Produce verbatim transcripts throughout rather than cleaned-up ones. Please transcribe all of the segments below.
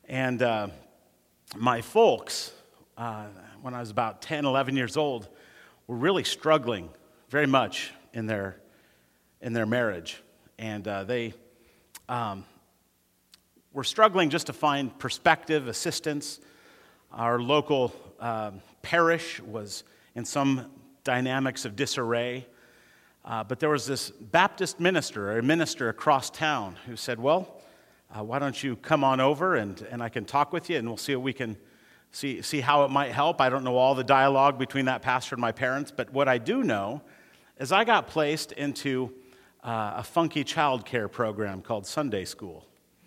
And uh, my folks, uh, when I was about ten, eleven years old, were really struggling very much in their in their marriage. And uh, they um, were struggling just to find perspective, assistance. Our local um, parish was in some dynamics of disarray. Uh, but there was this Baptist minister, or a minister across town, who said, well, uh, why don't you come on over and, and I can talk with you and we'll see what we can, see, see how it might help. I don't know all the dialogue between that pastor and my parents, but what I do know is I got placed into uh, a funky child care program called Sunday School.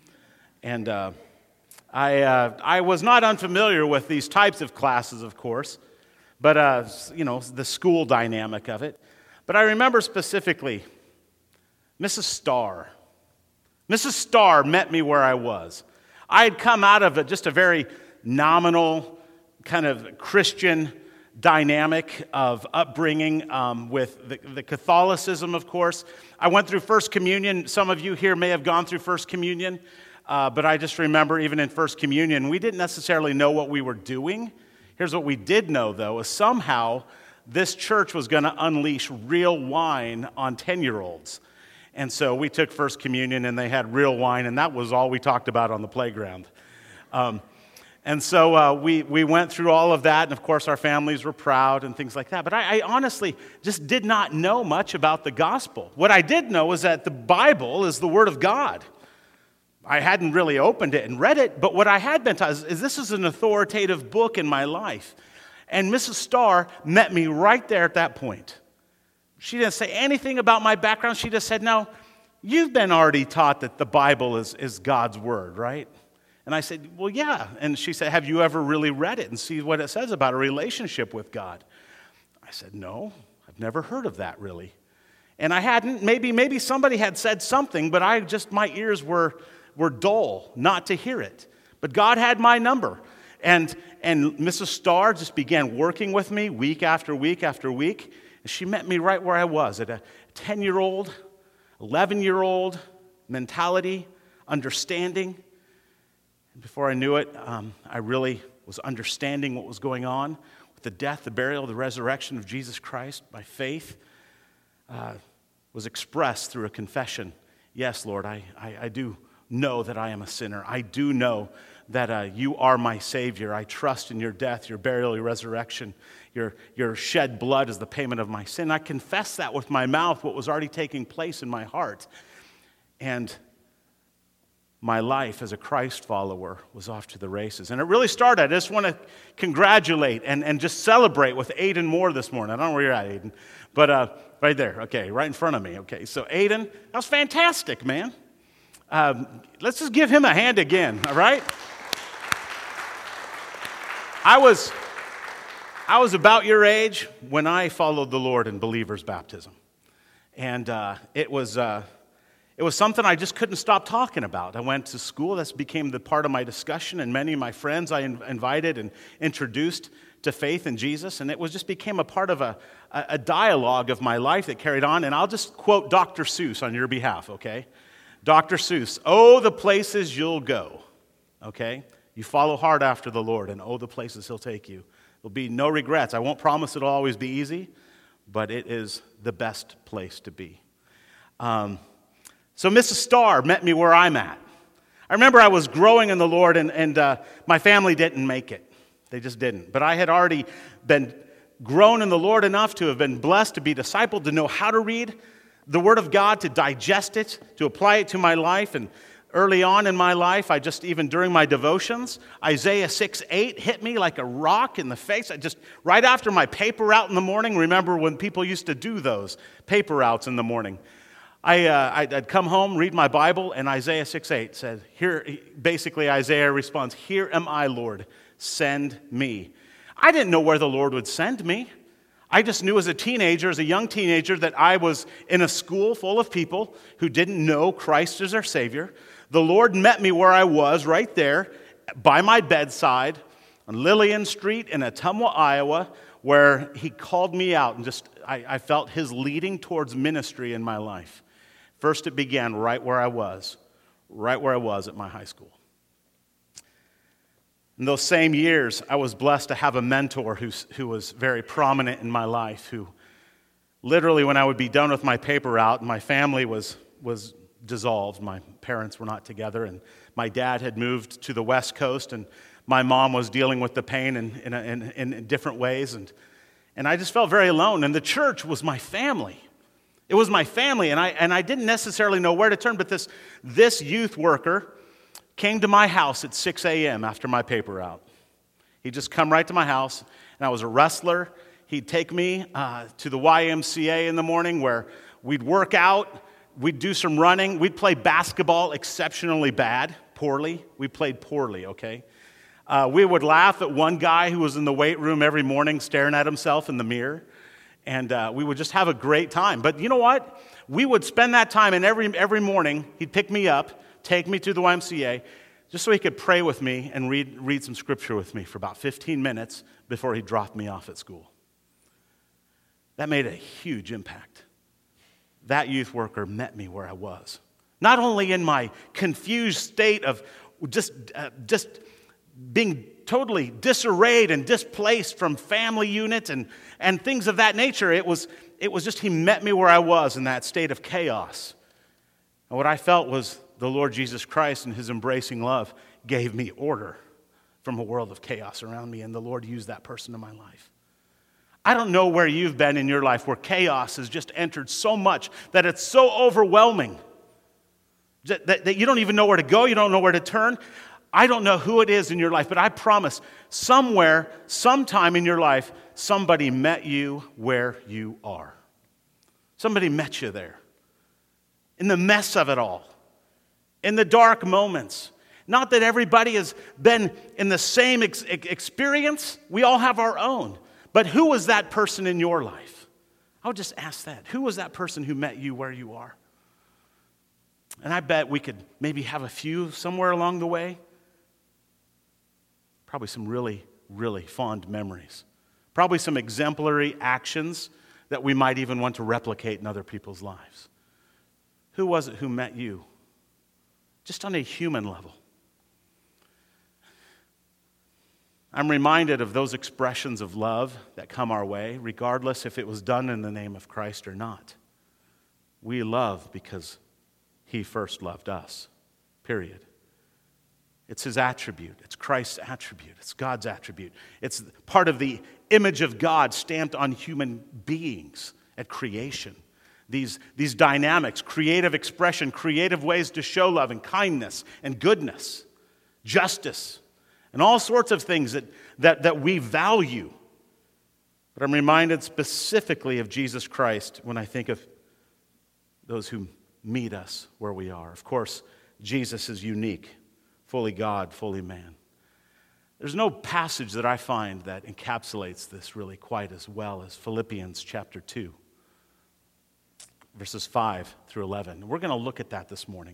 And uh, I, uh, I was not unfamiliar with these types of classes, of course, but, uh, you know, the school dynamic of it. But I remember specifically Missus Starr. Missus Starr met me where I was. I had come out of a, just a very nominal kind of Christian dynamic of upbringing um, with the, the Catholicism, of course. I went through First Communion. Some of you here may have gone through First Communion, uh, but I just remember even in First Communion, we didn't necessarily know what we were doing. Here's what we did know, though, is somehow this church was going to unleash real wine on ten-year-olds. And so we took First Communion, and they had real wine, and that was all we talked about on the playground. Um, and so uh, we, we went through all of that, and of course our families were proud and things like that. But I, I honestly just did not know much about the gospel. What I did know is that the Bible is the Word of God. I hadn't really opened it and read it, but what I had been taught is, is this is an authoritative book in my life. And Missus Starr met me right there at that point. She didn't say anything about my background. She just said, no, you've been already taught that the Bible is, is God's word, right? And I said, well, yeah. And she said, have you ever really read it and see what it says about a relationship with God? I said, no, I've never heard of that really. And I hadn't. Maybe, maybe somebody had said something, but I just, my ears were, were dull not to hear it. But God had my number. And and Missus Starr just began working with me week after week after week. And she met me right where I was, at a ten-year-old, eleven-year-old mentality, understanding. And before I knew it, um, I really was understanding what was going on with the death, the burial, the resurrection of Jesus Christ. My faith uh, was expressed through a confession. Yes, Lord, I, I, I do know that I am a sinner. I do know that uh, you are my Savior. I trust in your death, your burial, your resurrection. Your, your shed blood is the payment of my sin. I confess that with my mouth, what was already taking place in my heart. And my life as a Christ follower was off to the races. And it really started. I just want to congratulate and, and just celebrate with Aiden Moore this morning. I don't know where you're at, Aiden. But uh, right there, okay, right in front of me. Okay, so Aiden, that was fantastic, man. Um, let's just give him a hand again, all right? I was, I was about your age when I followed the Lord in believer's baptism. And uh, it was uh, it was something I just couldn't stop talking about. I went to school. This became the part of my discussion, and many of my friends I in- invited and introduced to faith in Jesus, and it was just became a part of a, a dialogue of my life that carried on. And I'll just quote Doctor Seuss on your behalf, okay? Doctor Seuss, oh, the places you'll go, okay? You follow hard after the Lord, and oh, the places he'll take you. There'll be no regrets. I won't promise it'll always be easy, but it is the best place to be. Um, so Missus Starr met me where I'm at. I remember I was growing in the Lord, and, and uh, my family didn't make it. They just didn't. But I had already been grown in the Lord enough to have been blessed to be discipled, to know how to read the Word of God, to digest it, to apply it to my life. And early on in my life, I just, even during my devotions, Isaiah six eight hit me like a rock in the face. I just, right after my paper route in the morning, remember when people used to do those paper routes in the morning. I, uh, I'd, I'd come home, read my Bible, and Isaiah six eight said, here, basically Isaiah responds, here am I, Lord, send me. I didn't know where the Lord would send me. I just knew as a teenager, as a young teenager, that I was in a school full of people who didn't know Christ as their Savior. The Lord met me where I was, right there, by my bedside, on Lillian Street in Ottumwa, Iowa, where He called me out, and just I, I felt His leading towards ministry in my life. First, it began right where I was, right where I was at my high school. In those same years, I was blessed to have a mentor who's, who was very prominent in my life, who literally, when I would be done with my paper route, my family was, was dissolved. My parents were not together, and my dad had moved to the West Coast, and my mom was dealing with the pain in, in, in, in different ways, and, and I just felt very alone, and the church was my family. It was my family, and I, and I didn't necessarily know where to turn, but this, this youth worker came to my house at six a.m. after my paper route. He'd just come right to my house, and I was a wrestler. He'd take me uh, to the Y M C A in the morning where we'd work out, we'd do some running, we'd play basketball exceptionally bad, poorly. We played poorly, okay? Uh, we would laugh at one guy who was in the weight room every morning staring at himself in the mirror, and uh, we would just have a great time. But you know what? We would spend that time, and every, every morning he'd pick me up, take me to the Y M C A, just so he could pray with me and read, read some scripture with me for about fifteen minutes before he dropped me off at school. That made a huge impact. That youth worker met me where I was. Not only in my confused state of just, uh, just being totally disarrayed and displaced from family unit and, and things of that nature, it was, it was just he met me where I was in that state of chaos. And what I felt was the Lord Jesus Christ and his embracing love gave me order from a world of chaos around me, and the Lord used that person in my life. I don't know where you've been in your life where chaos has just entered so much that it's so overwhelming that, that, that you don't even know where to go, you don't know where to turn. I don't know who it is in your life, but I promise somewhere, sometime in your life, somebody met you where you are. Somebody met you there. In the mess of it all. In the dark moments. Not that everybody has been in the same ex- experience. We all have our own. But who was that person in your life? I would just ask that. Who was that person who met you where you are? And I bet we could maybe have a few somewhere along the way. Probably some really, really fond memories. Probably some exemplary actions that we might even want to replicate in other people's lives. Who was it who met you? Just on a human level. I'm reminded of those expressions of love that come our way, regardless if it was done in the name of Christ or not. We love because he first loved us, period. It's his attribute. It's Christ's attribute. It's God's attribute. It's part of the image of God stamped on human beings at creation. These, these dynamics, creative expression, creative ways to show love and kindness and goodness, justice, and all sorts of things that, that, that we value. But I'm reminded specifically of Jesus Christ when I think of those who meet us where we are. Of course, Jesus is unique, fully God, fully man. There's no passage that I find that encapsulates this really quite as well as Philippians chapter two. Verses five through eleven. We're going to look at that this morning.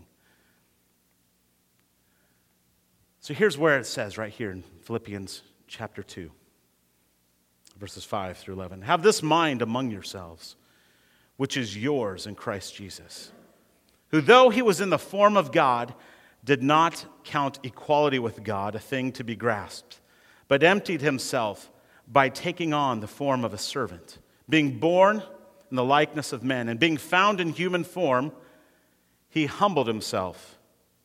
So here's where it says right here in Philippians chapter two, verses five through eleven. Have this mind among yourselves, which is yours in Christ Jesus, who though he was in the form of God, did not count equality with God a thing to be grasped, but emptied himself by taking on the form of a servant, being born in the likeness of men, and being found in human form, he humbled himself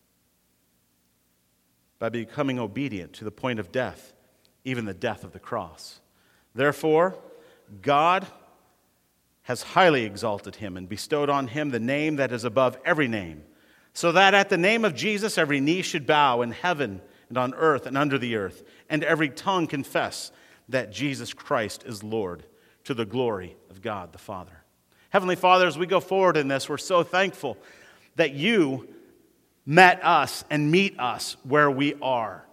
by becoming obedient to the point of death, even the death of the cross. Therefore, God has highly exalted him and bestowed on him the name that is above every name, so that at the name of Jesus every knee should bow in heaven and on earth and under the earth, and every tongue confess that Jesus Christ is Lord, to the glory of God the Father. Heavenly Father, as we go forward in this, we're so thankful that you met us and meet us where we are.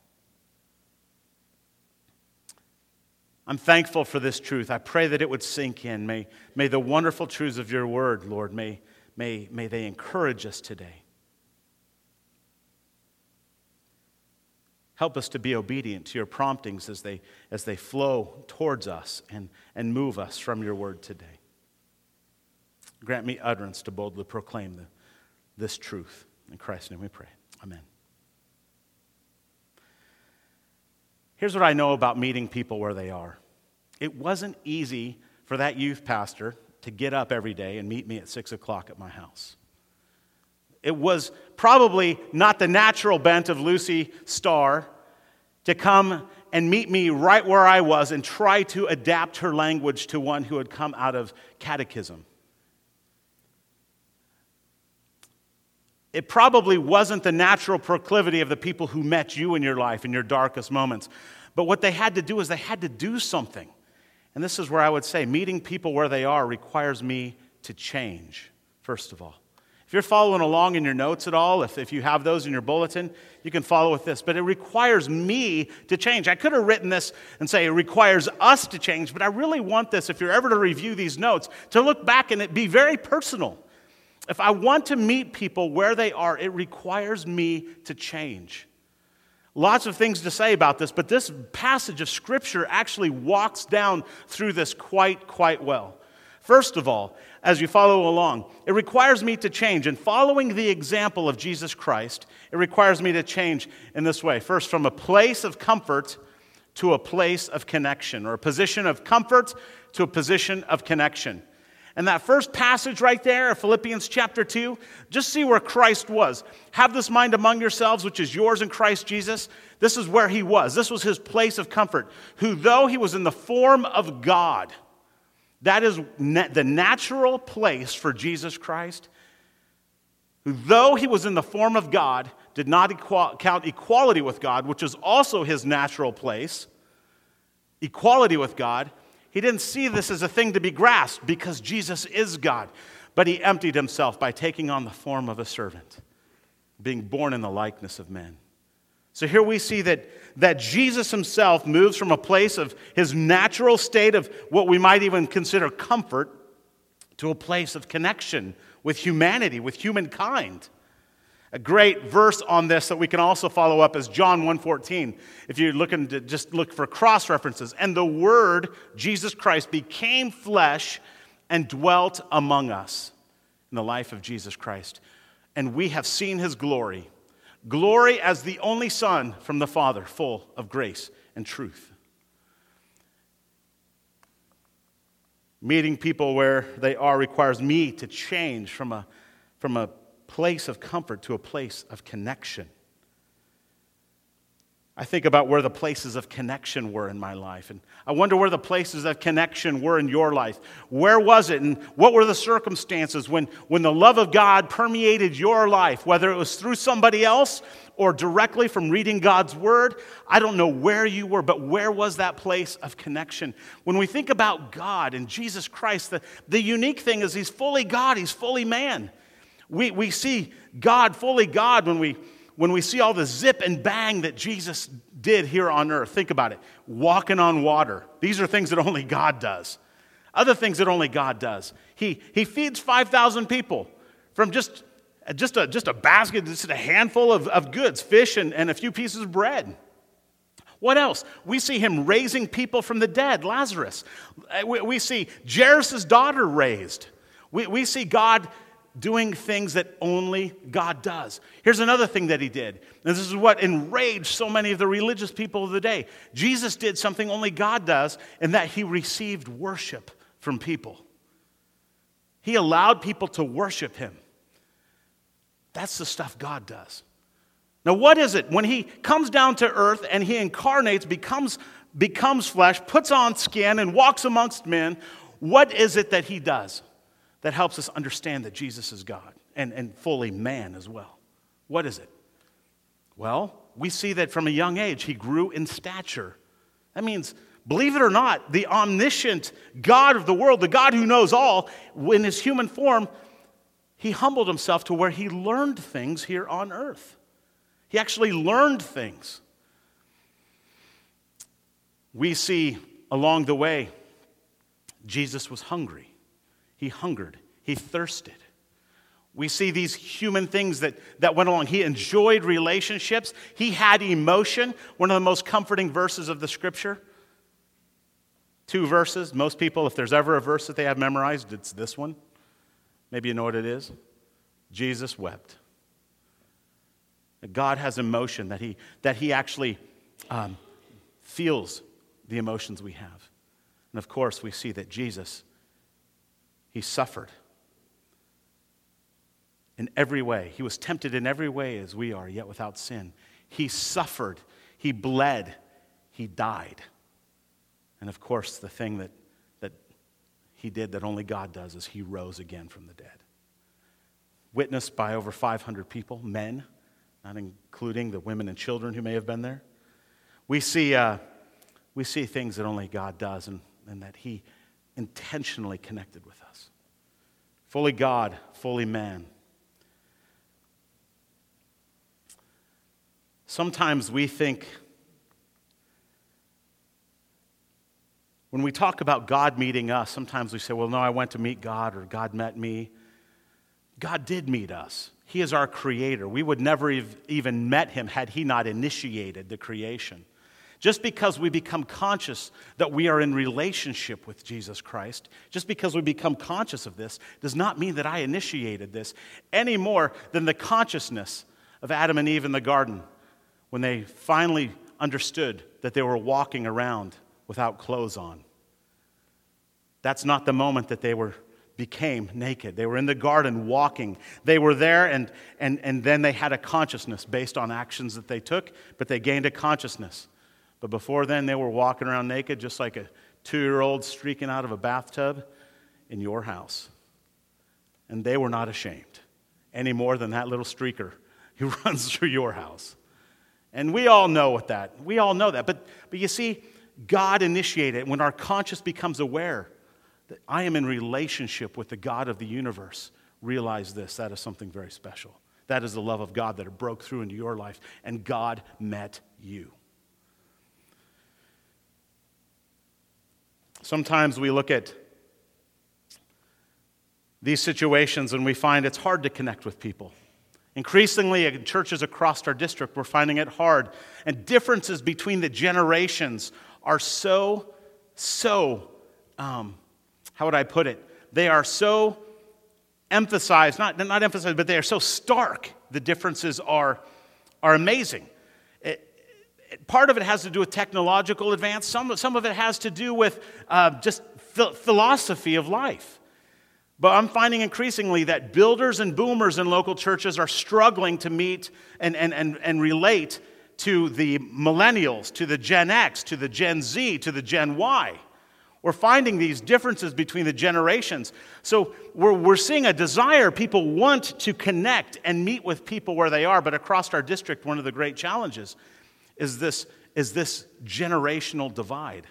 I'm thankful for this truth. I pray that it would sink in. May, may the wonderful truths of your word, Lord, may, may, may they encourage us today. Help us to be obedient to your promptings as they, as they flow towards us and, and move us from your word today. Grant me utterance to boldly proclaim the, this truth. In Christ's name we pray. Amen. Here's what I know about meeting people where they are. It wasn't easy for that youth pastor to get up every day and meet me at six o'clock at my house. It was probably not the natural bent of Lucy Starr to come and meet me right where I was and try to adapt her language to one who had come out of catechism. It probably wasn't the natural proclivity of the people who met you in your life in your darkest moments. But what they had to do is they had to do something. And this is where I would say meeting people where they are requires me to change, first of all. If you're following along in your notes at all, if, if you have those in your bulletin, you can follow with this. But it requires me to change. I could have written this and say it requires us to change, but I really want this, if you're ever to review these notes, to look back and it be very personal. If I want to meet people where they are, it requires me to change. Lots of things to say about this, but this passage of Scripture actually walks down through this quite, quite well. First of all, as you follow along, it requires me to change. And following the example of Jesus Christ, it requires me to change in this way. First, from a place of comfort to a place of connection, or a position of comfort to a position of connection. And that first passage right there, Philippians chapter two, just see where Christ was. Have this mind among yourselves, which is yours in Christ Jesus. This is where he was. This was his place of comfort. Who, though he was in the form of God, that is the natural place for Jesus Christ, who, though he was in the form of God, did not equal, count equality with God, which is also his natural place, equality with God. He didn't see this as a thing to be grasped because Jesus is God. But he emptied himself by taking on the form of a servant, being born in the likeness of men. So here we see that, that Jesus himself moves from a place of his natural state of what we might even consider comfort to a place of connection with humanity, with humankind. A great verse on this that we can also follow up is John one fourteen. If you're looking to just look for cross references. And the Word, Jesus Christ, became flesh and dwelt among us in the life of Jesus Christ. And we have seen his glory. Glory as the only Son from the Father, full of grace and truth. Meeting people where they are requires me to change from a, from a place of comfort to a place of connection. I think about where the places of connection were in my life, and I wonder where the places of connection were in your life. Where was it, and what were the circumstances when, when the love of God permeated your life, whether it was through somebody else or directly from reading God's Word? I don't know where you were, but where was that place of connection? When we think about God and Jesus Christ, the, the unique thing is he's fully God, he's fully man. We, we see God, fully God, when we When we see all the zip and bang that Jesus did here on earth. Think about it. Walking on water. These are things that only God does. Other things that only God does. He, he feeds five thousand people from just, just, a, just a basket, just a handful of, of goods, fish and, and a few pieces of bread. What else? We see him raising people from the dead, Lazarus. We, we see Jairus' daughter raised. We, we see God doing things that only God does. Here's another thing that he did. And this is what enraged so many of the religious people of the day. Jesus did something only God does, in that he received worship from people. He allowed people to worship him. That's the stuff God does. Now, what is it? When he comes down to earth and he incarnates, becomes, becomes flesh, puts on skin, and walks amongst men, what is it that he does that helps us understand that Jesus is God and, and fully man as well? What is it? Well, we see that from a young age, he grew in stature. That means, believe it or not, the omniscient God of the world, the God who knows all, in his human form, he humbled himself to where he learned things here on earth. He actually learned things. We see along the way, Jesus was hungry. He hungered. He thirsted. We see these human things that, that went along. He enjoyed relationships. He had emotion. One of the most comforting verses of the Scripture. Two verses. Most people, if there's ever a verse that they have memorized, it's this one. Maybe you know what it is. Jesus wept. God has emotion that he, that he actually um, feels the emotions we have. And of course, we see that Jesus, he suffered in every way. He was tempted in every way as we are, yet without sin. He suffered, he bled, he died. And of course, the thing that, that he did that only God does is he rose again from the dead. Witnessed by over five hundred people, men, not including the women and children who may have been there. We see, uh, we see things that only God does, and, and that he intentionally connected with us. Fully God, fully man. Sometimes we think, when we talk about God meeting us, sometimes we say, well, no, I went to meet God, or God met me. God did meet us. He is our creator. We would never have even met him had he not initiated the creation. Just because we become conscious that we are in relationship with Jesus Christ, just because we become conscious of this, does not mean that I initiated this any more than the consciousness of Adam and Eve in the garden when they finally understood that they were walking around without clothes on. That's not the moment that they were became naked. They were in the garden walking. They were there, and, and, and then they had a consciousness based on actions that they took, but they gained a consciousness. But before then, they were walking around naked just like a two-year-old streaking out of a bathtub in your house. And they were not ashamed any more than that little streaker who runs through your house. And we all know what that, we all know that. But, but you see, God initiated it. When our conscience becomes aware that I am in relationship with the God of the universe, realize this, that is something very special. That is the love of God that broke through into your life, and God met you. Sometimes we look at these situations and we find it's hard to connect with people. Increasingly, in churches across our district, we're finding it hard. And differences between the generations are so, so, um, how would I put it? They are so emphasized, not, not emphasized, but they are so stark. The differences are, are amazing. It, it, part of it has to do with technological advance. Some, some of it has to do with uh, just ph- philosophy of life. But I'm finding increasingly that builders and boomers in local churches are struggling to meet and, and, and, and relate to the millennials, to the Gen X, to the Gen Z, to the Gen Y. We're finding these differences between the generations. So we're, we're seeing a desire. People want to connect and meet with people where they are. But across our district, one of the great challenges is this, is this generational divide.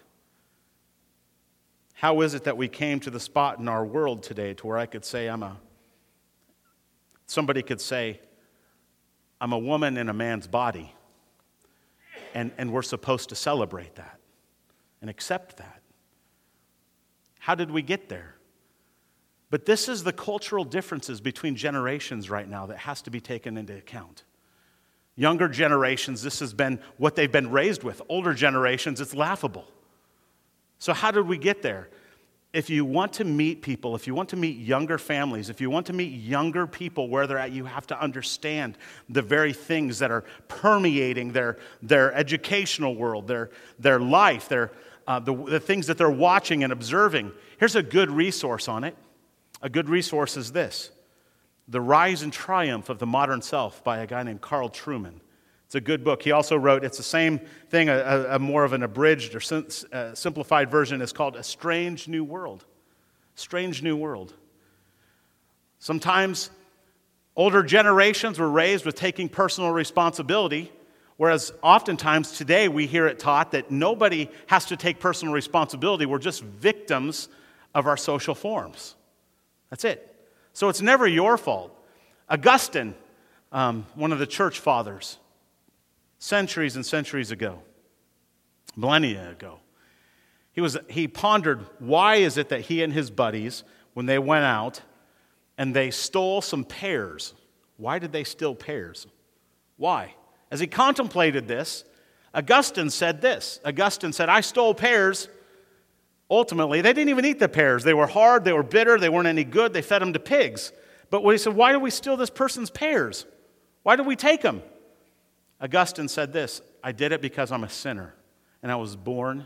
How is it that we came to the spot in our world today to where I could say I'm a, somebody could say, I'm a woman in a man's body, and, and we're supposed to celebrate that and accept that? How did we get there? But this is the cultural differences between generations right now that has to be taken into account. Younger generations, this has been what they've been raised with. Older generations, it's laughable. So how did we get there? If you want to meet people, if you want to meet younger families, if you want to meet younger people where they're at, you have to understand the very things that are permeating their, their educational world, their, their life, their, uh, the, the things that they're watching and observing. Here's a good resource on it. A good resource is this: The Rise and Triumph of the Modern Self by a guy named Carl Trueman. It's a good book. He also wrote, it's the same thing, a, a more of an abridged or sim, uh, simplified version is called A Strange New World. Strange New World. Sometimes older generations were raised with taking personal responsibility, whereas oftentimes today we hear it taught that nobody has to take personal responsibility. We're just victims of our social forms. That's it. So it's never your fault. Augustine, um, one of the church fathers, centuries and centuries ago, millennia ago, he was he pondered, why is it that he and his buddies, when they went out and they stole some pears, why did they steal pears? Why? As he contemplated this, Augustine said this. Augustine said, I stole pears. Ultimately, they didn't even eat the pears. They were hard, they were bitter, they weren't any good, they fed them to pigs. But when he said, why did we steal this person's pears? Why did we take them? Augustine said this: I did it because I'm a sinner, and I was born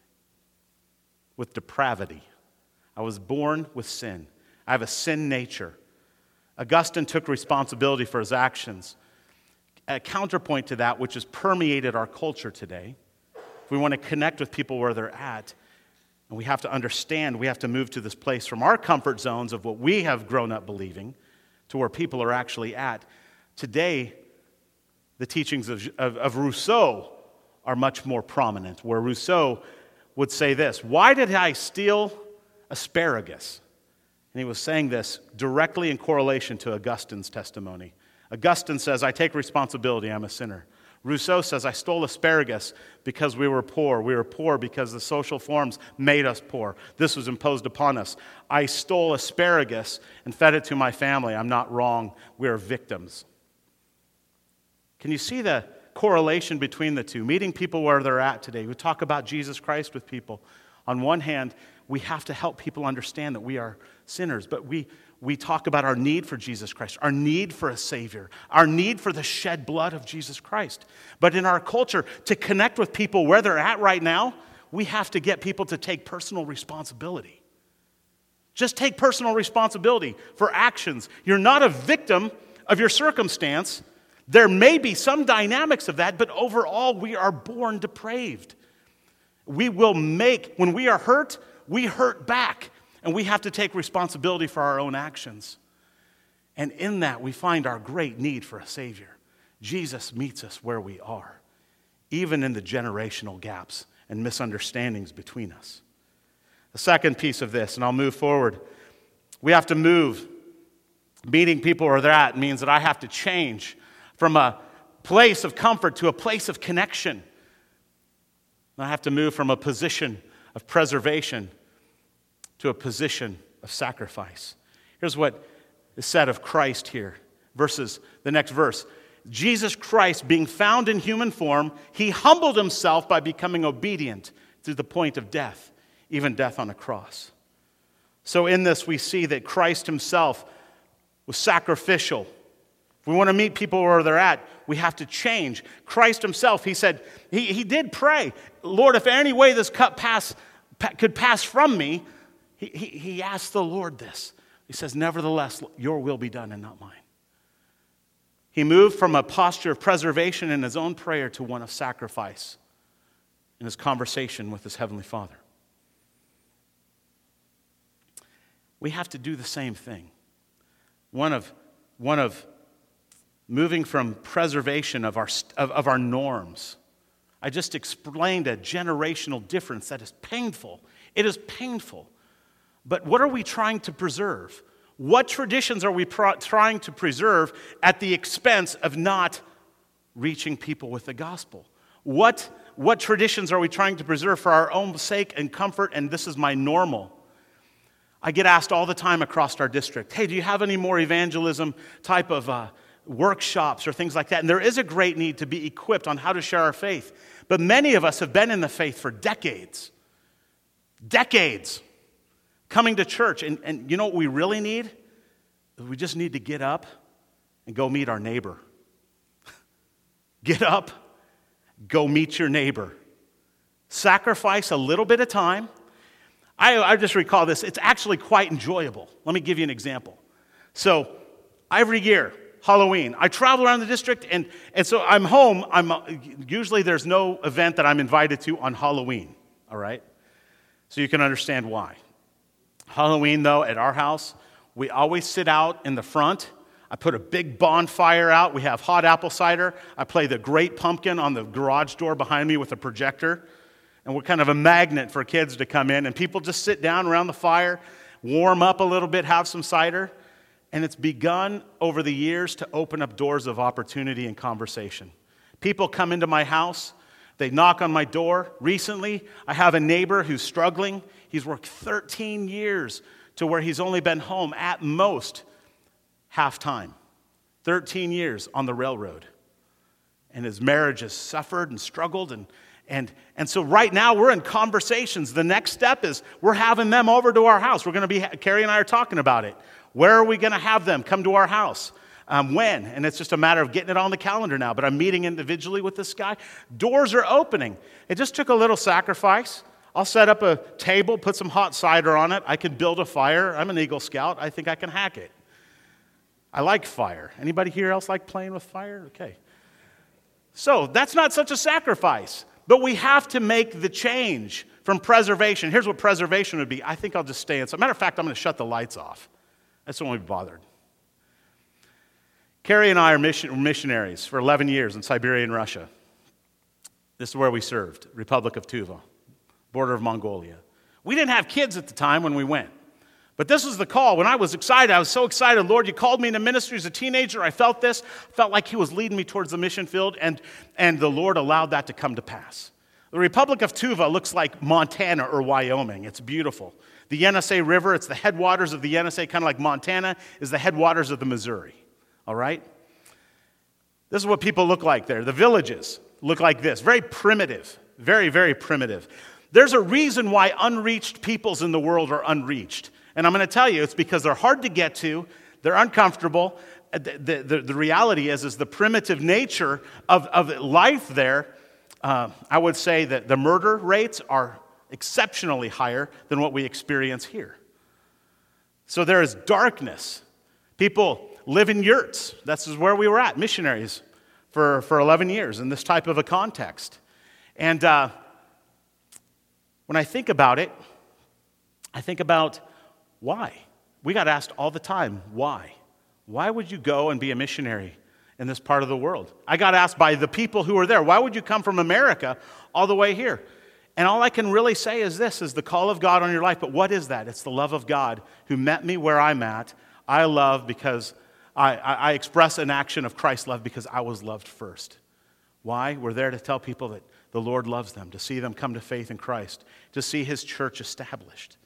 with depravity. I was born with sin. I have a sin nature. Augustine took responsibility for his actions. A counterpoint to that, which has permeated our culture today, if we want to connect with people where they're at, and we have to understand, we have to move to this place from our comfort zones of what we have grown up believing to where people are actually at. Today, the teachings of, of, of Rousseau are much more prominent, where Rousseau would say this: why did I steal asparagus? And he was saying this directly in correlation to Augustine's testimony. Augustine says, I take responsibility, I'm a sinner. Rousseau says, I stole asparagus because we were poor. We were poor because the social forms made us poor. This was imposed upon us. I stole asparagus and fed it to my family. I'm not wrong. We are victims. Can you see the correlation between the two? Meeting people where they're at today. We talk about Jesus Christ with people. On one hand, we have to help people understand that we are sinners, but we We talk about our need for Jesus Christ, our need for a Savior, our need for the shed blood of Jesus Christ. But in our culture, to connect with people where they're at right now, we have to get people to take personal responsibility. Just take personal responsibility for actions. You're not a victim of your circumstance. There may be some dynamics of that, but overall, we are born depraved. We will make, when we are hurt, we hurt back. And we have to take responsibility for our own actions. And in that, we find our great need for a Savior. Jesus meets us where we are, even in the generational gaps and misunderstandings between us. The second piece of this, and I'll move forward, we have to move. Meeting people where they're at means that I have to change from a place of comfort to a place of connection. I have to move from a position of preservation to a position of sacrifice. Here's what is said of Christ here. Verses, the next verse. Jesus Christ, being found in human form, he humbled himself by becoming obedient to the point of death, even death on a cross. So in this we see that Christ himself was sacrificial. If we want to meet people where they're at, we have to change. Christ himself, he said, he, he did pray, Lord, if any way this cup pass, could pass from me. He, he, he asked the Lord this. He says, nevertheless, your will be done and not mine. He moved from a posture of preservation in his own prayer to one of sacrifice in his conversation with his heavenly Father. We have to do the same thing. One of, one of moving from preservation of our, of, of our norms. I just explained a generational difference that is painful. It is painful. But what are we trying to preserve? What traditions are we pro- trying to preserve at the expense of not reaching people with the gospel? What, what traditions are we trying to preserve for our own sake and comfort, and this is my normal? I get asked all the time across our district, hey, do you have any more evangelism type of uh, workshops or things like that? And there is a great need to be equipped on how to share our faith. But many of us have been in the faith for decades. Decades. Coming to church, and, and you know what we really need? We just need to get up and go meet our neighbor. Get up, go meet your neighbor. Sacrifice a little bit of time. I, I just recall this. It's actually quite enjoyable. Let me give you an example. So every year, Halloween, I travel around the district, and, and so I'm home. I'm usually there's no event that I'm invited to on Halloween, all right? So you can understand why. Halloween, though, at our house, we always sit out in the front. I put a big bonfire out. We have hot apple cider. I play the Great Pumpkin on the garage door behind me with a projector. And we're kind of a magnet for kids to come in. And people just sit down around the fire, warm up a little bit, have some cider. And it's begun over the years to open up doors of opportunity and conversation. People come into my house. They knock on my door. Recently, I have a neighbor who's struggling. He's worked thirteen years to where he's only been home at most half time. thirteen years on the railroad. And his marriage has suffered and struggled. And, and, and so right now we're in conversations. The next step is we're having them over to our house. We're going to be, Carrie and I are talking about it. Where are we going to have them come to our house? Um, when? And it's just a matter of getting it on the calendar now. But I'm meeting individually with this guy. Doors are opening. It just took a little sacrifice. I'll set up a table, put some hot cider on it. I can build a fire. I'm an Eagle Scout. I think I can hack it. I like fire. Anybody here else like playing with fire? Okay. So that's not such a sacrifice. But we have to make the change from preservation. Here's what preservation would be. I think I'll just stay inside. Matter of fact, I'm going to shut the lights off. I just don't want to be bothered. Carrie and I are mission, missionaries for eleven years in Siberia and Russia. This is where we served, Republic of Tuva, border of Mongolia. We didn't have kids at the time when we went. But this was the call. When I was excited, I was so excited. Lord, you called me into ministry as a teenager. I felt this. I felt like he was leading me towards the mission field, and, and the Lord allowed that to come to pass. The Republic of Tuva looks like Montana or Wyoming. It's beautiful. The Yenisei River, it's the headwaters of the Yenisei, kind of like Montana is the headwaters of the Missouri. All right? This is what people look like there. The villages look like this. Very primitive. Very, very primitive. There's a reason why unreached peoples in the world are unreached. And I'm going to tell you, it's because they're hard to get to, they're uncomfortable. The, the, the reality is, is the primitive nature of, of life there, uh, I would say that the murder rates are exceptionally higher than what we experience here. So there is darkness. People live in yurts. This is where we were at, missionaries, for, for eleven years in this type of a context. And uh, when I think about it, I think about why? We got asked all the time, why? Why would you go and be a missionary in this part of the world? I got asked by the people who were there, why would you come from America all the way here? And all I can really say is this, is the call of God on your life. But what is that? It's the love of God who met me where I'm at. I love because I, I, I express an action of Christ's love because I was loved first. Why? We're there to tell people that the Lord loves them, to see them come to faith in Christ, to see his church established.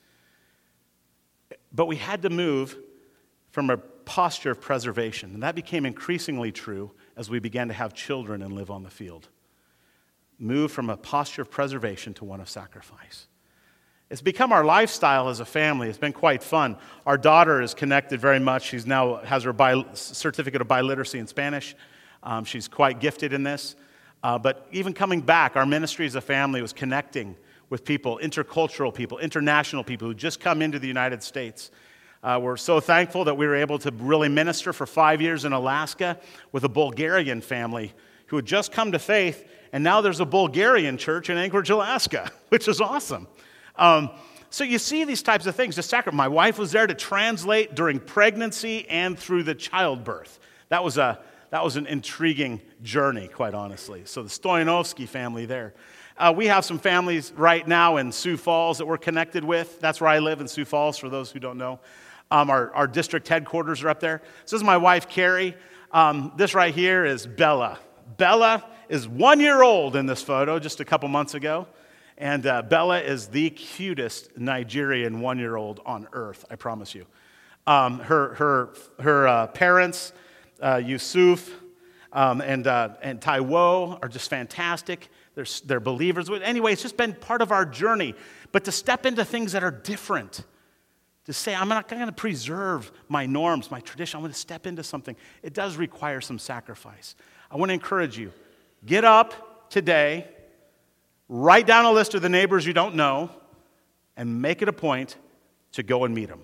But we had to move from a posture of preservation, and that became increasingly true as we began to have children and live on the field. Move from a posture of preservation to one of sacrifice. It's become our lifestyle as a family. It's been quite fun. Our daughter is connected very much. She's now has her bi- certificate of biliteracy in Spanish. Um, she's quite gifted in this. Uh, but even coming back, our ministry as a family was connecting with people, intercultural people, international people who just come into the United States. Uh, we're so thankful that we were able to really minister for five years in Alaska with a Bulgarian family who had just come to faith, and now there's a Bulgarian church in Anchorage, Alaska, which is awesome. Um, so you see these types of things. Just sacrifice. My wife was there to translate during pregnancy and through the childbirth. That was a that was an intriguing journey, quite honestly. So the Stoyanovsky family there. Uh, we have some families right now in Sioux Falls that we're connected with. That's where I live, in Sioux Falls, for those who don't know. Um, our, our district headquarters are up there. So this is my wife, Carrie. Um, this right here is Bella. Bella is one year old in this photo, just a couple months ago. And uh, Bella is the cutest Nigerian one-year-old on earth, I promise you. Um, her her, her uh, parents, uh, Yusuf um, and, uh, and Taiwo, are just fantastic. They're, they're believers. Anyway, it's just been part of our journey. But to step into things that are different, to say, I'm not going to preserve my norms, my tradition, I'm going to step into something, it does require some sacrifice. I want to encourage you, get up today, write down a list of the neighbors you don't know, and make it a point to go and meet them.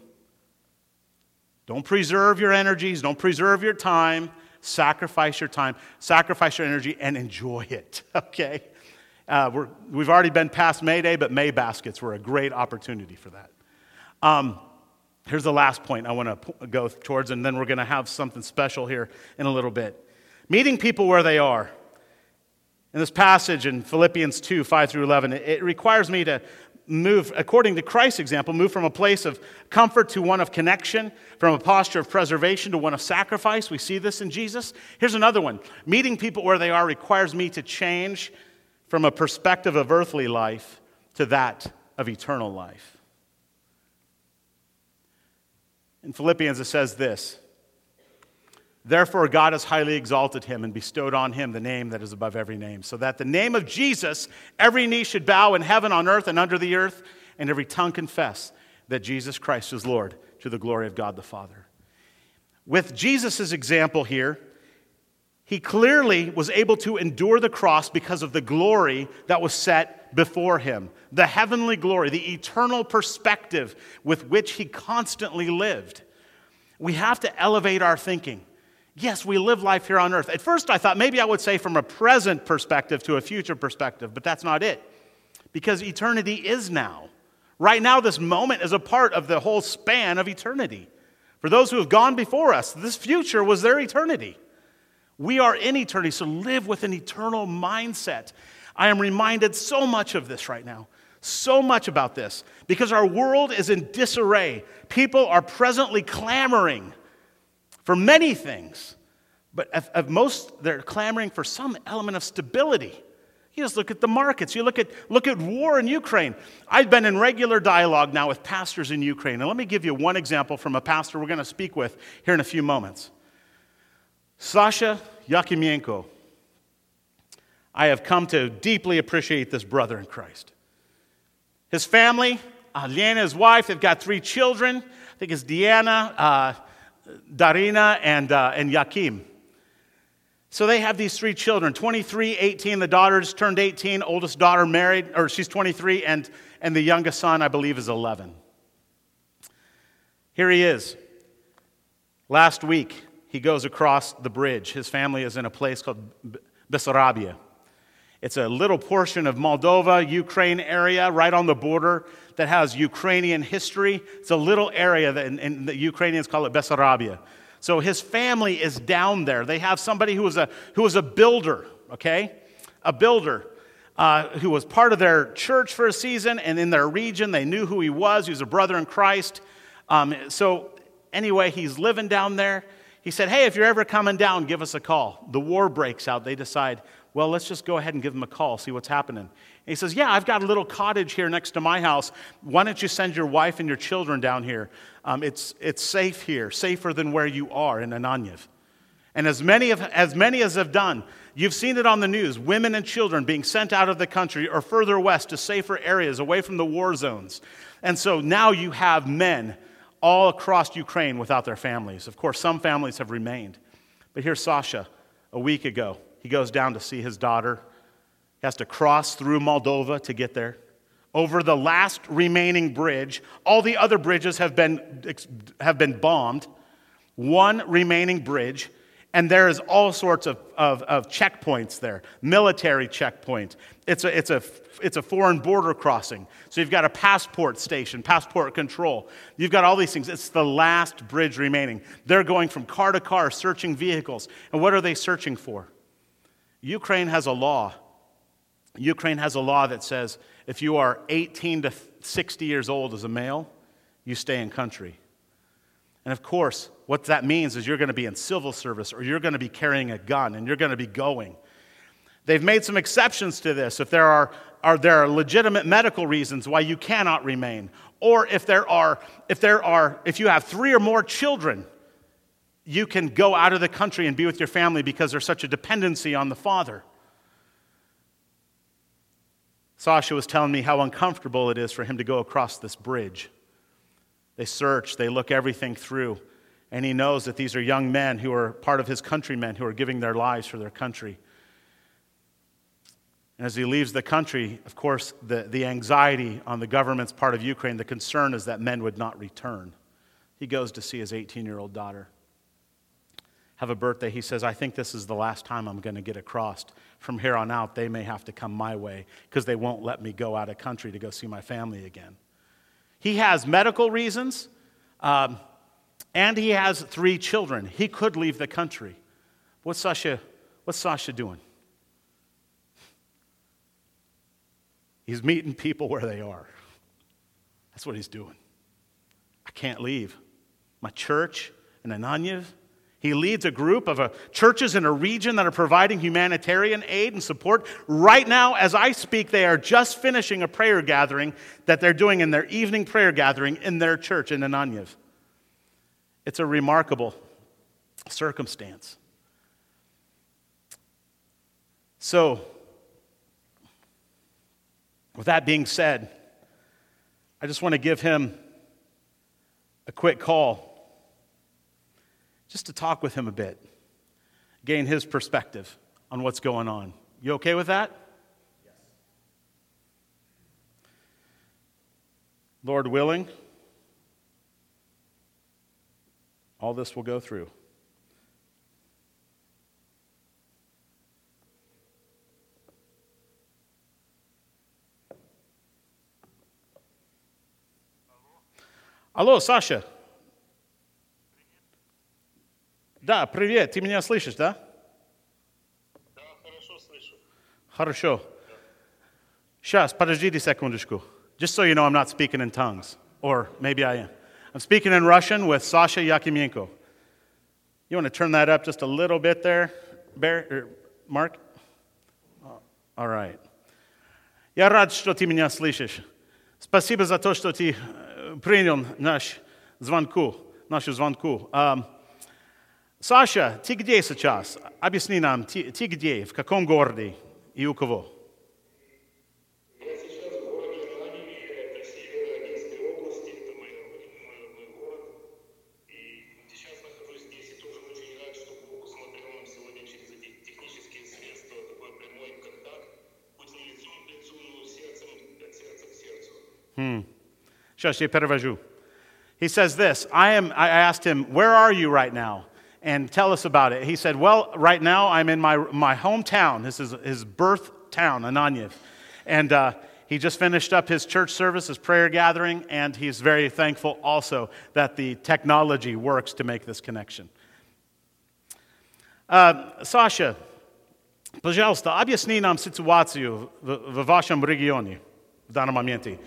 Don't preserve your energies, don't preserve your time, sacrifice your time, sacrifice your energy, and enjoy it, okay? Uh, we're, we've already been past May Day, but May baskets were a great opportunity for that. Um, here's the last point I want to go towards, and then we're going to have something special here in a little bit. Meeting people where they are. In this passage in Philippians two, five through eleven, it requires me to move, according to Christ's example, move from a place of comfort to one of connection, from a posture of preservation to one of sacrifice. We see this in Jesus. Here's another one. Meeting people where they are requires me to change from a perspective of earthly life to that of eternal life. In Philippians, it says this: therefore, God has highly exalted him and bestowed on him the name that is above every name, so that the name of Jesus, every knee should bow in heaven, on earth, and under the earth, and every tongue confess that Jesus Christ is Lord, to the glory of God the Father. With Jesus' example here, he clearly was able to endure the cross because of the glory that was set before him, the heavenly glory, the eternal perspective with which he constantly lived. We have to elevate our thinking. Yes, we live life here on earth. At first I thought maybe I would say from a present perspective to a future perspective, but that's not it. Because eternity is now. Right now, this moment is a part of the whole span of eternity. For those who have gone before us, this future was their eternity. We are in eternity, so live with an eternal mindset. I am reminded so much of this right now, so much about this, because our world is in disarray. People are presently clamoring for many things, but of, of most, they're clamoring for some element of stability. You just look at the markets. You look at, look at war in Ukraine. I've been in regular dialogue now with pastors in Ukraine, and let me give you one example from a pastor we're going to speak with here in a few moments. Sasha Yakimenko. I have come to deeply appreciate this brother in Christ. His family, uh, Liana, his wife, they've got three children. I think it's Diana, uh, Darina, and, uh, and Yakim. So they have these three children, twenty-three, eighteen. The daughter just turned eighteen, oldest daughter married, or she's twenty-three, and, and the youngest son, I believe, is eleven. Here he is. Last week, he goes across the bridge. His family is in a place called Bessarabia. It's a little portion of Moldova, Ukraine area, right on the border that has Ukrainian history. It's a little area, that, and, and the Ukrainians call it Bessarabia. So his family is down there. They have somebody who was a who was a builder, okay? A builder uh, who was part of their church for a season, and in their region, they knew who he was. He was a brother in Christ. Um, so anyway, he's living down there. He said, hey, if you're ever coming down, give us a call. The war breaks out. They decide, well, let's just go ahead and give him a call, see what's happening. And he says, yeah, I've got a little cottage here next to my house. Why don't you send your wife and your children down here? Um, it's it's safe here, safer than where you are in Ananyev. And as many, of, as many as have done, you've seen it on the news, women and children being sent out of the country or further west to safer areas away from the war zones. And so now you have men all across Ukraine without their families. Of course, some families have remained. But here's Sasha, a week ago. He goes down to see his daughter. He has to cross through Moldova to get there. Over the last remaining bridge, all the other bridges have been, have been bombed. One remaining bridge, and there is all sorts of, of, of checkpoints there, military checkpoints. It's a, it's, a, it's a foreign border crossing. So you've got a passport station, passport control. You've got all these things. It's the last bridge remaining. They're going from car to car, searching vehicles. And what are they searching for? Ukraine has a law. Ukraine has a law that says if you are eighteen to sixty years old as a male, you stay in country. And of course, what that means is you're going to be in civil service or you're going to be carrying a gun and you're going to be going. They've made some exceptions to this. If there are, are there are legitimate medical reasons why you cannot remain, or if there are if there are if you have three or more children, you can go out of the country and be with your family because there's such a dependency on the father. Sasha was telling me how uncomfortable it is for him to go across this bridge. They search, they look everything through, and he knows that these are young men who are part of his countrymen who are giving their lives for their country. And as he leaves the country, of course, the, the anxiety on the government's part of Ukraine, the concern is that men would not return. He goes to see his eighteen-year-old daughter. Have a birthday. He says, I think this is the last time I'm going to get across. From here on out, they may have to come my way because they won't let me go out of country to go see my family again. He has medical reasons, um, and he has three children. He could leave the country. What's Sasha, what's Sasha doing? He's meeting people where they are. That's what he's doing. I can't leave. My church in Ananyev. He leads a group of uh, churches in a region that are providing humanitarian aid and support. Right now, as I speak, they are just finishing a prayer gathering that they're doing in their evening prayer gathering in their church in Ananyev. It's a remarkable circumstance. So, with that being said, I just want to give him a quick call. just to talk with him a bit, gain his perspective on what's going on. You okay with that? Yes. Lord willing, all this will go through. Алло, Саша. Да, привет. Ты меня слышишь, да? Да, хорошо слышу. Хорошо. Сейчас, подождите секундочку. Just so you know, I'm not speaking in tongues. Or maybe I am. I'm speaking in Russian with Sasha Yakimenko. You want to turn that up just a little bit there, Barry, or Mark? All right. Я рад, что ты меня слышишь. Спасибо за то, что ты принял наш звонку, нашу звонку. Um, Саша, ты где сейчас? Объясни нам, ты, ты где, в каком городе и у кого? Я сейчас в городе Ананеве, это север Одесской области, это мой, мой, мой город. И сейчас нахожусь здесь и тоже очень рад, что Бог усмотрел нам сегодня через эти технические средства такой прямой контакт, пусть не лицом к лицу, но сердцем, от сердца к сердцу. Hmm. Сейчас я перевожу. He says this, I am, I asked him, where are you right now? And tell us about it. He said, well, right now I'm in my, my hometown. This is his birth town, Ananyev. And uh, he just finished up his church service, his prayer gathering, and he's very thankful also that the technology works to make this connection. Uh, Sasha, пожалуйста, объясни нам ситуацию в, в вашем регионе в данном моменте.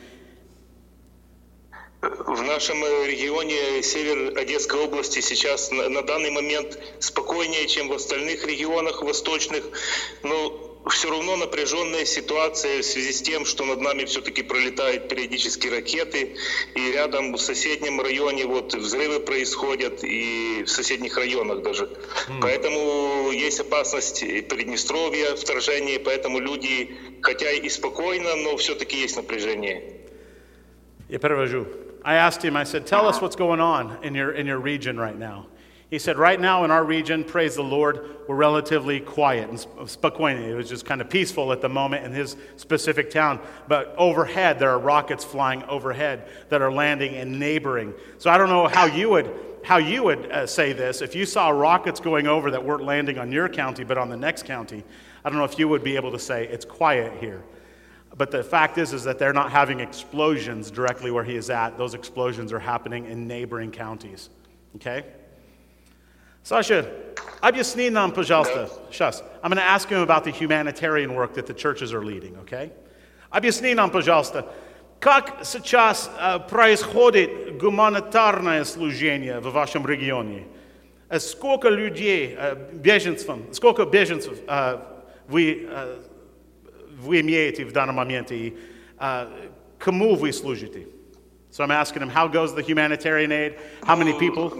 В нашем регионе север Одесской области сейчас на, на данный момент спокойнее, чем в остальных регионах восточных, но все равно напряженная ситуация в связи с тем, что над нами все-таки пролетают периодически ракеты, и рядом в соседнем районе вот взрывы происходят, и в соседних районах даже. Mm. Поэтому есть опасность Приднестровья, вторжения, поэтому люди, хотя и спокойно, но все-таки есть напряжение. Я перевожу. I asked him, I said, tell us what's going on in your, in your region right now. He said, right now in our region, praise the Lord, we're relatively quiet and spokojnie. It was just kind of peaceful at the moment in his specific town. But overhead, there are rockets flying overhead that are landing in neighboring. So I don't know how you would, how you would uh, say this. If you saw rockets going over that weren't landing on your county but on the next county, I don't know if you would be able to say, it's quiet here. But the fact is, is that they're not having explosions directly where he is at. Those explosions are happening in neighboring counties. Okay? Sasha, объясни нам, пожалуйста, сейчас. I'm going to ask him about the humanitarian work that the churches are leading, okay? Объясни нам, пожалуйста, как сейчас uh, происходит гуманитарное служение в вашем регионе? Сколько людей, uh, беженцев, сколько беженцев uh, вы uh, вы имеете в данном моменте, и uh, кому вы служите? So I'm asking him, how goes the humanitarian aid? How many people?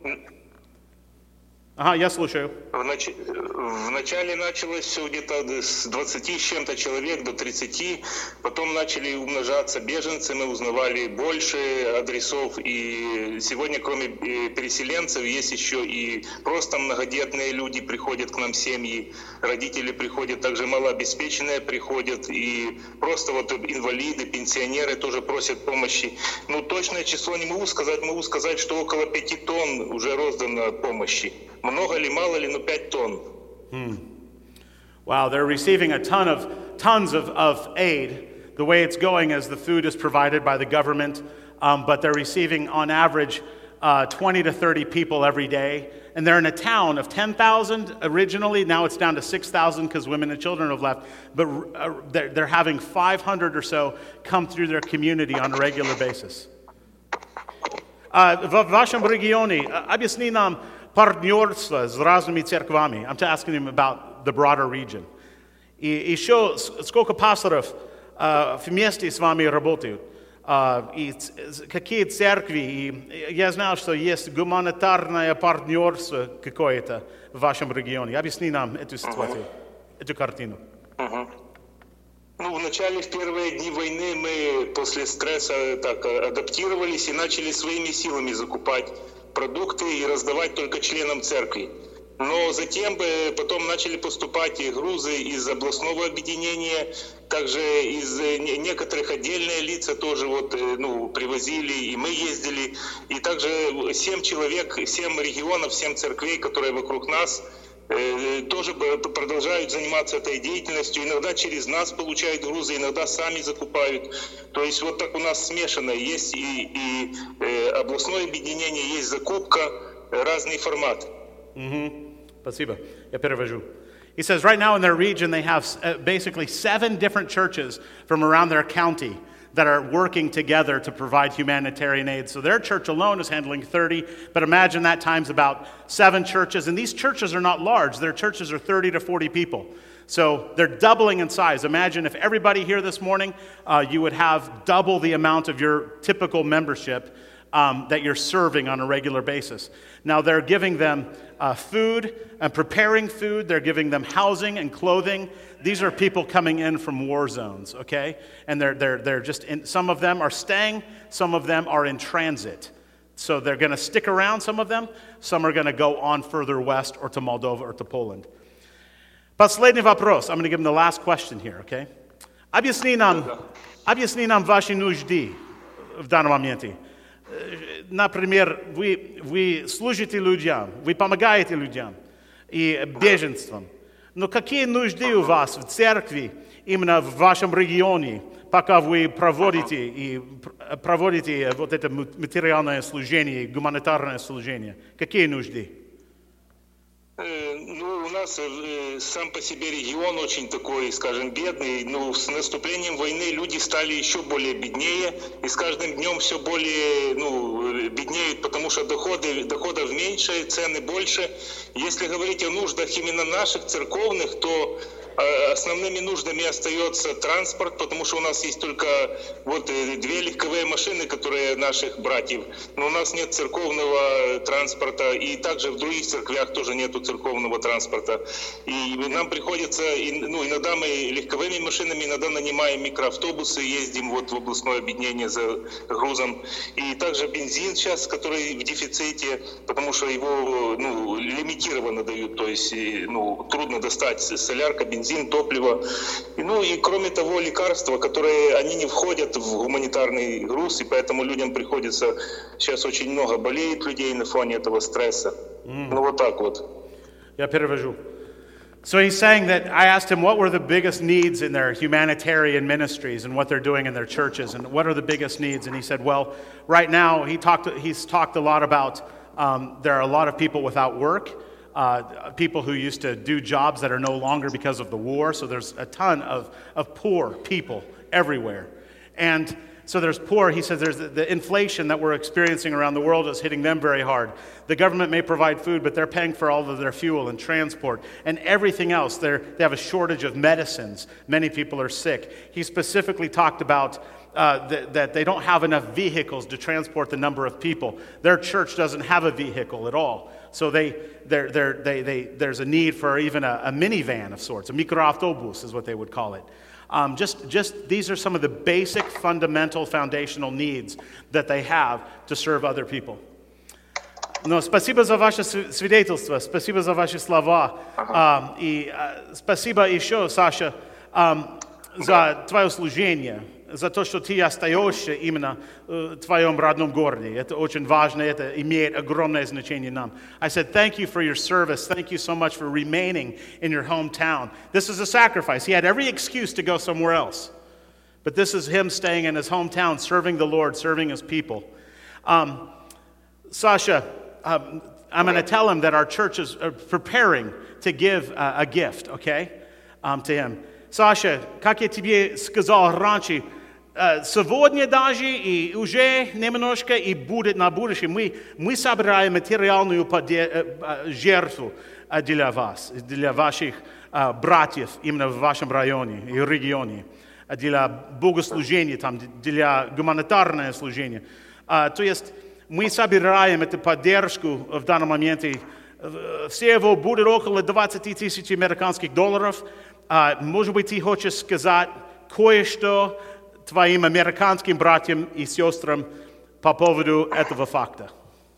Ага, я слушаю. Вначале началось все где-то с двадцати с чем-то человек до тридцати, потом начали умножаться беженцы, мы узнавали больше адресов, и сегодня кроме переселенцев есть еще и просто многодетные люди приходят к нам, семьи, родители приходят, также малообеспеченные приходят, и просто вот инвалиды, пенсионеры тоже просят помощи. Ну, точное число не могу сказать, могу сказать, что около пяти тонн уже роздано помощи. Много ли, мало ли, но пять тонн. Hmm. Wow, they're receiving a ton of tons of, of aid. The way it's going is the food is provided by the government, um, but they're receiving on average uh, twenty to thirty people every day. And they're in a town of ten thousand originally. Now it's down to six thousand because women and children have left. But uh, they're, they're having five hundred or so come through their community on a regular basis. Uh, в вашем регионе, объясни нам, партнерство с разными церквами. I'm asking him about the broader region. И еще сколько пасторов uh, вместе с вами работают? Uh, и какие церкви? И я знал, что есть гуманитарное партнерство какое-то в вашем регионе. Объясни нам эту ситуацию, uh-huh. эту картину. Uh-huh. Ну, в начале, в первые дни войны мы после стресса так адаптировались и начали своими силами закупать продукты и раздавать только членам церкви. Но затем потом начали поступать и грузы из областного объединения, также из некоторых отдельные лица тоже вот, ну, привозили, и мы ездили. И также семь человек, семь регионов, семь церквей, которые вокруг нас, тоже продолжают заниматься этой деятельностью. Иногда через нас получают грузы, иногда сами закупают. То есть вот так у нас смешано. Есть и, и областное объединение, есть закупка, разный формат. Mm-hmm. Спасибо. Я перевожу. He says right now in their region they have uh, basically seven different churches from around their county that are working together to provide humanitarian aid. So their church alone is handling thirty, but imagine that times about seven churches. And these churches are not large. Their churches are thirty to forty people. So they're doubling in size. Imagine if everybody here this morning, uh, you would have double the amount of your typical membership um, that you're serving on a regular basis. Now they're giving them uh, food and preparing food. They're giving them housing and clothing. These are people coming in from war zones, okay? And they're, they're, they're just in, some of them are staying, some of them are in transit. So they're going to stick around, some of them. Some are going to go on further west or to Moldova or to Poland. Последний вопрос. I'm going to give them the last question here, okay? Объясни нам, объясни нам ваши нужды в данном моменте. Например, вы, вы служите людям, вы помогаете людям и беженцам. Но какие нужды у вас в церкви, именно в вашем регионе, пока вы проводите, и проводите вот это материальное служение, гуманитарное служение? Какие нужды? Ну, у нас сам по себе регион очень такой, скажем, бедный. Ну, с наступлением войны люди стали еще более беднее, и с каждым днем все более, ну, беднеют, потому что доходы, доходов меньше, цены больше. Если говорить о нуждах именно наших церковных, то основными нуждами остается транспорт, потому что у нас есть только вот две легковые машины, которые наших братьев, но у нас нет церковного транспорта, и также в других церквях тоже нету церковного транспорта. И нам приходится, ну, иногда мы легковыми машинами, иногда нанимаем микроавтобусы, ездим вот в областное объединение за грузом. И также бензин сейчас, который в дефиците, потому что его, ну, лимитированно дают, то есть, ну, трудно достать солярка, бензин, топливо. И, ну и кроме того, лекарства, которые, они не входят в гуманитарный груз, и поэтому людям приходится, сейчас очень много болеет людей на фоне этого стресса. Mm. Ну вот так вот. Я перевожу. So he's saying that I asked him what were the biggest needs in their humanitarian ministries and what they're doing in their churches and what are the biggest needs. And he said, well, right now he talked, he's talked a lot about um, there are a lot of people without work. Uh, people who used to do jobs that are no longer because of the war. So there's a ton of, of poor people everywhere. And so there's poor, he says there's the, the inflation that we're experiencing around the world is hitting them very hard. The government may provide food, but they're paying for all of their fuel and transport and everything else. They're, they have a shortage of medicines. Many people are sick. He specifically talked about Uh, that, that they don't have enough vehicles to transport the number of people. Their church doesn't have a vehicle at all. So they, they're, they're, they, they, there's a need for even a, a minivan of sorts. A microautobus is what they would call it. Um, just, just these are some of the basic, fundamental, foundational needs that they have to serve other people. Но спасибо за ваше свидетельство, спасибо за ваши слова. Um, и uh, спасибо еще, Саша, um, за твое служение. За то, что ты остаешься именно в твоем родном городе. Это очень важно, это имеет огромное значение нам. I said, thank you for your service. Thank you so much for remaining in your hometown. This is a sacrifice. He had every excuse to go somewhere else. But this is him staying in his hometown, serving the Lord, serving his people. Um, Sasha, um, I'm going to tell him that our church is preparing to give uh, a gift, okay, um, to him. Саша, как я тебе сказал раньше, сегодня даже и уже немножко и будет на будущее, мы, мы собираем материальную жертву для вас, для ваших братьев именно в вашем районе и регионе, для богослужения, там, для гуманитарного служения. То есть мы собираем эту поддержку в данном моменте. Всего будет около двадцать тысяч американских долларов. Uh, может быть, ты хочешь сказать, кое-что твоим американским братьям и сестрам по поводу этого факта.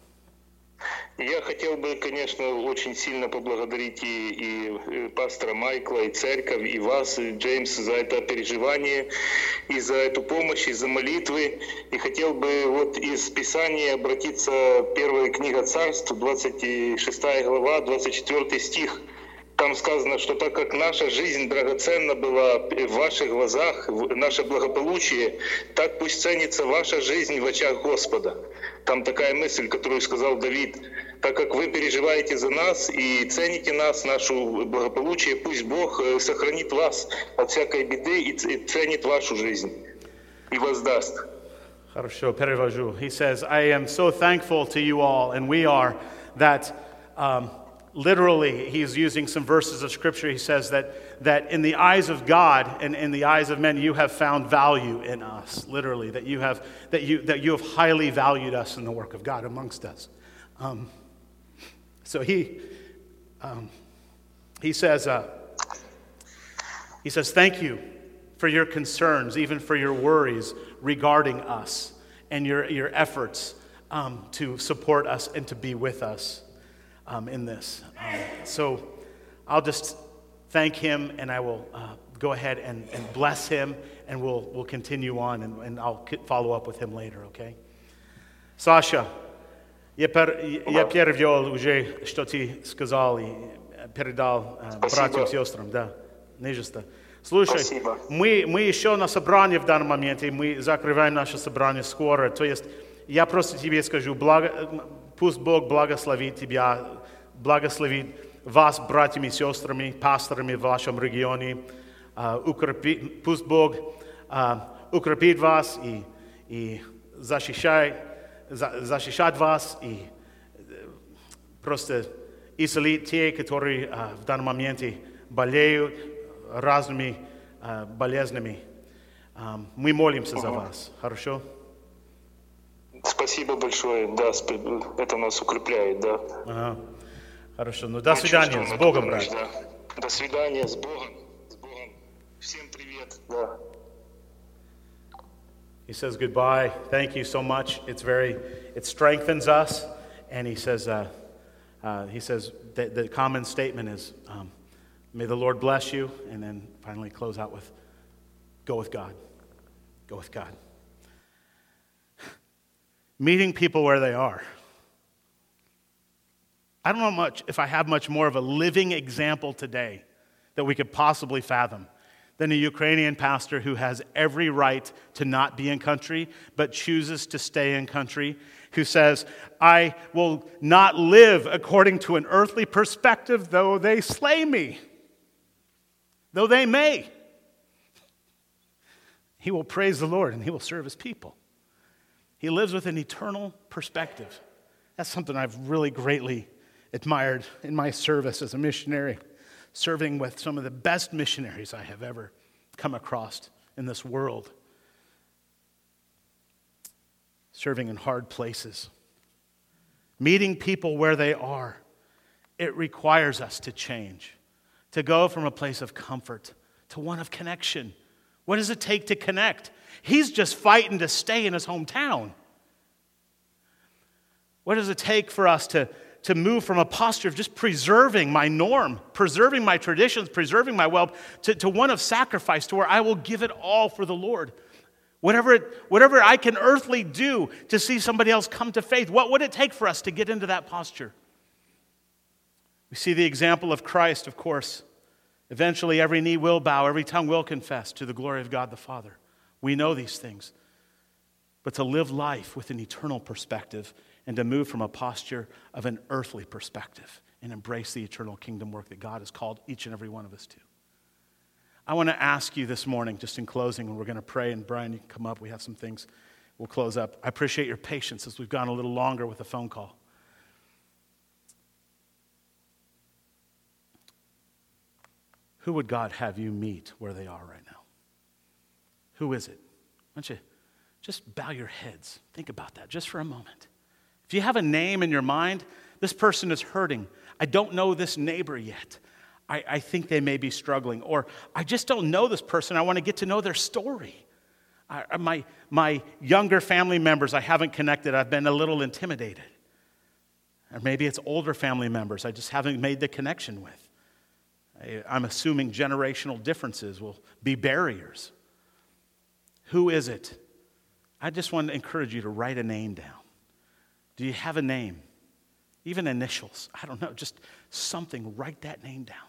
Я хотел бы, конечно, очень сильно поблагодарить и, и пастора Майкла, и церковь, и вас, и Джеймс, за это переживание, и за эту помощь, и за молитвы. И хотел бы вот из Писания обратиться, первая книга Царств, двадцать шестая глава, двадцать четвёртый стих. Там сказано, что так как наша жизнь драгоценна была в ваших глазах, наше благополучие, так пусть ценится ваша жизнь в очах Господа. Там такая мысль, которую сказал Давид. Так как вы переживаете за нас и цените нас, наше благополучие, пусть Бог сохранит вас от всякой беды и ценит вашу жизнь и воздаст. Хорошо, перевожу. He says, I am so thankful to you all, and we are, that um, literally he's using some verses of Scripture. He says that, that in the eyes of God and in the eyes of men, you have found value in us, literally, that you have, that you, that you have highly valued us in the work of God amongst us. Um, so he, um, he says, uh, he says, thank you for your concerns, even for your worries regarding us and your, your efforts um, to support us and to be with us um, in this. Um, so I'll just thank him, and I will uh, go ahead and, and bless him, and we'll, we'll continue on, and, and I'll follow up with him later, okay? Саша, я, пер, я перевел уже, что ты сказал, и передал братьям и сестрам, да, нежесто. Слушай, мы, мы еще на собрании в данном моменте, мы закрываем наше собрание скоро, то есть я просто тебе скажу, благо, пусть Бог благословит тебя, благословит вас, братьями и сестрами, пасторами в вашем регионе, uh, укрепи, пусть Бог uh, укрепит вас и, и защищает, за, защищает вас и просто исцелит те, которые uh, в данном моменте болеют разными uh, болезнями. Um, мы молимся uh-huh. за вас. Хорошо? Спасибо большое. Да, это нас укрепляет, да. Uh-huh. Хорошо. Ну, до свидания. С Богом, брат. Да. До свидания. С Богом. С Богом. Всем привет. Да. He says goodbye. Thank you so much. It's very, it strengthens us. And he says, uh, uh, he says that the common statement is, um, may the Lord bless you, and then finally close out with, go with God. Go with God. Meeting people where they are. I don't know much if I have much more of a living example today that we could possibly fathom than a Ukrainian pastor who has every right to not be in country, but chooses to stay in country, who says, I will not live according to an earthly perspective, though they slay me. Though they may. He will praise the Lord and he will serve his people. He lives with an eternal perspective. That's something I've really greatly admired in my service as a missionary, serving with some of the best missionaries I have ever come across in this world, serving in hard places, meeting people where they are. It requires us to change, to go from a place of comfort to one of connection. What does it take to connect? He's just fighting to stay in his hometown. What does it take for us to, to move from a posture of just preserving my norm, preserving my traditions, preserving my wealth, to, to one of sacrifice, to where I will give it all for the Lord? Whatever, it, whatever I can earthly do to see somebody else come to faith, what would it take for us to get into that posture? We see the example of Christ, of course. Eventually, every knee will bow, every tongue will confess to the glory of God the Father. We know these things. But to live life with an eternal perspective and to move from a posture of an earthly perspective and embrace the eternal kingdom work that God has called each and every one of us to. I want to ask you this morning, just in closing, and we're going to pray, and Brian, you can come up. We have some things. We'll close up. I appreciate your patience as we've gone a little longer with the phone call. Who would God have you meet where they are right now? Who is it? Why don't you just bow your heads. Think about that just for a moment. If you have a name in your mind, this person is hurting. I don't know this neighbor yet. I, I think they may be struggling, or I just don't know this person. I want to get to know their story. I, my, my younger family members, I haven't connected. I've been a little intimidated. Or maybe it's older family members I just haven't made the connection with. I, I'm assuming generational differences will be barriers. Who is it? I just want to encourage you to write a name down. Do you have a name? Even initials. I don't know, just something. Write that name down.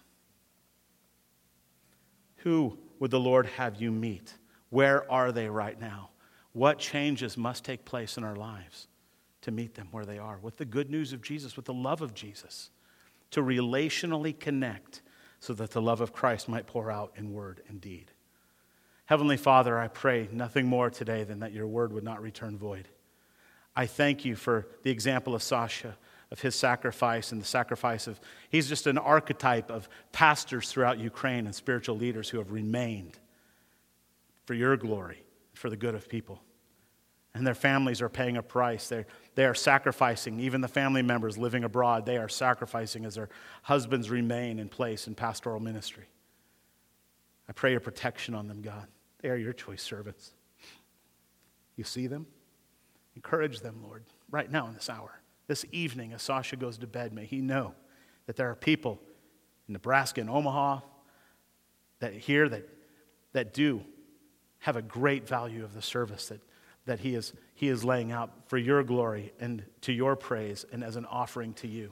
Who would the Lord have you meet? Where are they right now? What changes must take place in our lives to meet them where they are? With the good news of Jesus, with the love of Jesus. To relationally connect so that the love of Christ might pour out in word and deed. Heavenly Father, I pray nothing more today than that your word would not return void. I thank you for the example of Sasha, of his sacrifice and the sacrifice of, he's just an archetype of pastors throughout Ukraine and spiritual leaders who have remained for your glory, for the good of people. And their families are paying a price. They're, they are sacrificing, even the family members living abroad, they are sacrificing as their husbands remain in place in pastoral ministry. I pray your protection on them, God. They are your choice servants. You see them? Encourage them, Lord, right now in this hour. This evening, as Sasha goes to bed, may he know that there are people in Nebraska and Omaha that here that, that do have a great value of the service that, that he is, he is laying out for your glory and to your praise and as an offering to you.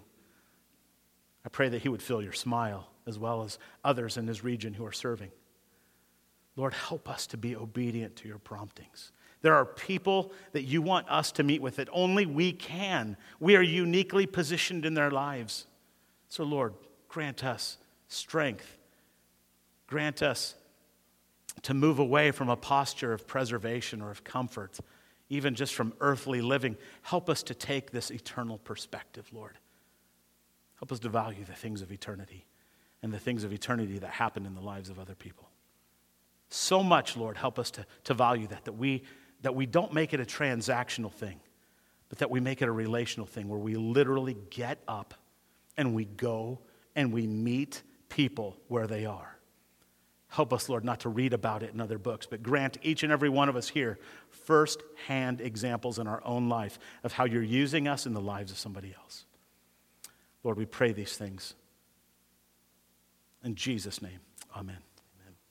I pray that he would feel your smile as well as others in his region who are serving. Lord, help us to be obedient to your promptings. There are people that you want us to meet with that only we can. We are uniquely positioned in their lives. So, Lord, grant us strength. Grant us to move away from a posture of preservation or of comfort, even just from earthly living. Help us to take this eternal perspective, Lord. Help us to value the things of eternity and the things of eternity that happen in the lives of other people. So much, Lord, help us to, to value that, that we, that we don't make it a transactional thing, but that we make it a relational thing where we literally get up and we go and we meet people where they are. Help us, Lord, not to read about it in other books, but grant each and every one of us here first-hand examples in our own life of how you're using us in the lives of somebody else. Lord, we pray these things. In Jesus' name, amen.